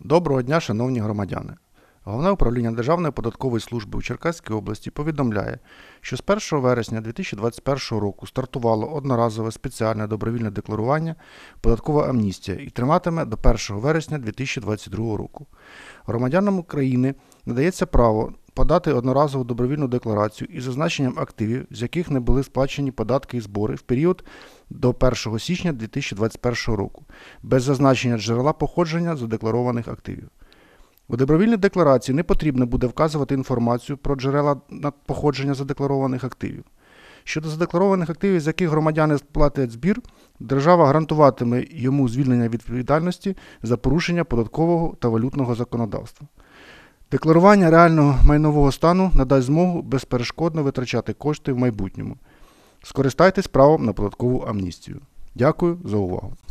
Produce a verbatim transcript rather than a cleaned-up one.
Доброго дня, шановні громадяни! Головне управління Державної податкової служби у Черкаській області повідомляє, що з першого вересня дві тисячі двадцять першого року стартувало одноразове спеціальне добровільне декларування «Податкова амністія» і триватиме до першого вересня дві тисячі двадцять другого року. Громадянам України надається право подати одноразову добровільну декларацію із зазначенням активів, з яких не були сплачені податки і збори в період до першого січня дві тисячі двадцять першого року, без зазначення джерела походження задекларованих активів. У добровільній декларації не потрібно буде вказувати інформацію про джерела походження задекларованих активів. Щодо задекларованих активів, з яких громадяни сплатять збір, держава гарантуватиме йому звільнення від відповідальності за порушення податкового та валютного законодавства. Декларування реального майнового стану надасть змогу безперешкодно витрачати кошти в майбутньому. Скористайтесь правом на податкову амністію. Дякую за увагу.